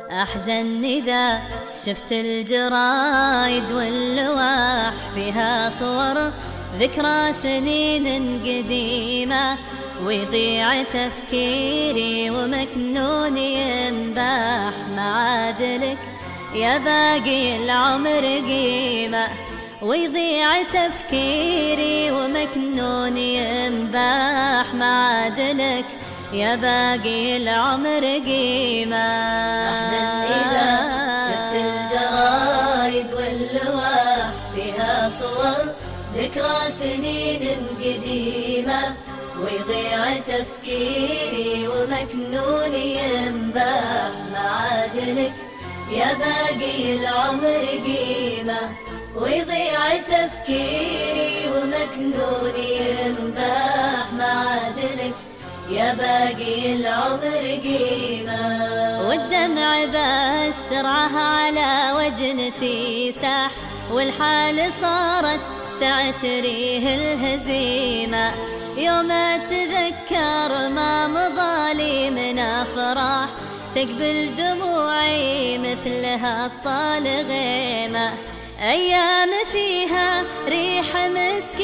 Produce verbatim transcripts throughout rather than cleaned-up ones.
أحزن إذا شفت الجرايد واللواح فيها صور ذكرى سنين قديمة، ويضيع تفكيري ومكنوني ينباح معادلك يا باقي العمر قيمة، ويضيع تفكيري ومكنوني ينباح معادلك يا باقي العمر قيمة. أحزن إذا شفت الجرايد واللواح فيها صور ذكرى سنين قديمة، ويضيع تفكيري ومكنوني ينباح معادلك يا باقي العمر قيمة، ويضيع تفكيري ومكنوني ينباح معادلك يا باقي العمر قيمة. والدمع بسرعة على وجنتي ساح، والحال صارت تعتريه الهزيمة، يوم أتذكر ما مضالي من أفراح تقبل دموعي مثلها الطال غيمة، أيام فيها ريح مسك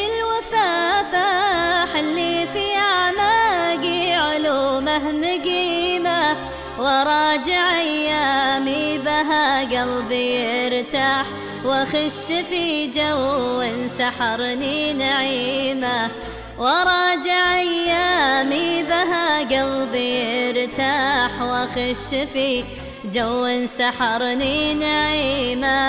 الوفافة اللي في أعماقي علومه مقيمة، وراجع أيامي بها قلبي يرتاح، وخش في جو سحرني نعيمة، وراجع أيامي بها قلبي يرتاح، وخش في جو سحرني نعيمة.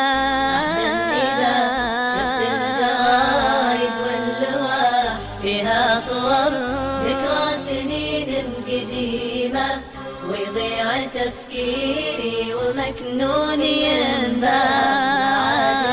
إذا شفت الجرايد واللواح فيها صور ذكرى سنين قديمة، ويضيع تفكيري ومكنوني ينباح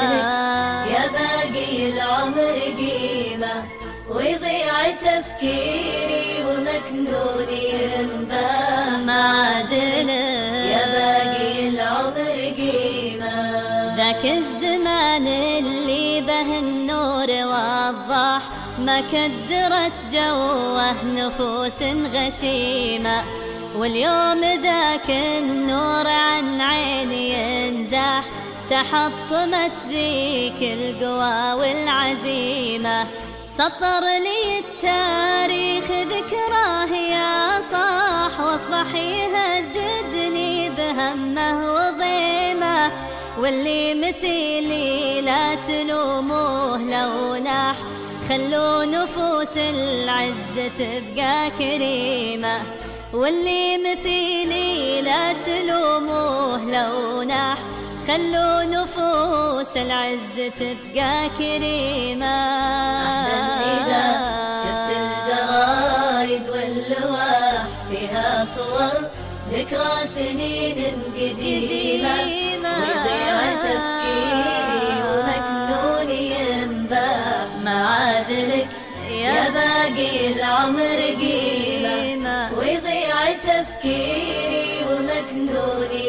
يا باقي العمر قيمة، ويضيع تفكيري ومكنوني ينباح معادلك يا باقي العمر قيمة. ذاك الزمان اللي به النور وضاح ما كدرت جوه نفوس غشيمة، واليوم ذاك النور عن عيني ينزاح، تحطمت ذيك القوى والعزيمة، سطر لي التاريخ ذكراه يا صاح، واصبح يهددني بهمه وضيمه، واللي مثيلي لا تلوموه لو ناح، خلوا نفوس العزة تبقى كريمة، واللي مثيلي لا تلوموه لو ناح، خلوا نفوس العزة تبقى كريمة. أحزن إذا شفت الجرايد واللواح فيها صور ذكرى سنين قديمة، ويضيع تفكيري ومكنوني ينباح معادلك يا باقي العمر قيمة، ويضيع تفكيري ومكنوني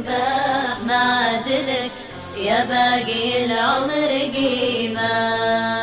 ينباح معادلك يا باقي العمر قيمة.